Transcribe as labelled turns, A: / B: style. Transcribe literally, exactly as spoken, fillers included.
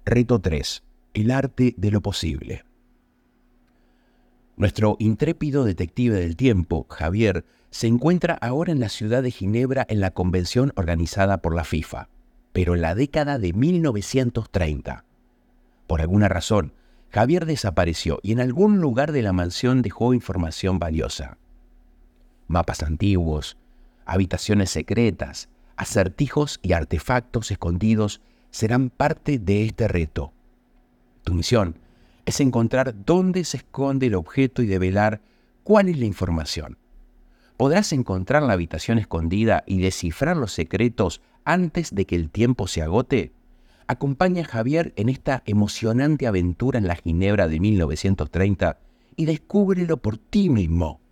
A: Reto tres. El arte de lo posible. Nuestro intrépido detective del tiempo, Javier, se encuentra ahora en la ciudad de Ginebra en la convención organizada por la FIFA, pero en la década de mil novecientos treinta. Por alguna razón, Javier desapareció y en algún lugar de la mansión dejó información valiosa. Mapas antiguos, habitaciones secretas, acertijos y artefactos escondidos serán parte de este reto. Tu misión es encontrar dónde se esconde el objeto y develar cuál es la información. ¿Podrás encontrar la habitación escondida y descifrar los secretos antes de que el tiempo se agote? Acompaña a Javier en esta emocionante aventura en la Ginebra de mil novecientos treinta y descúbrelo por ti mismo.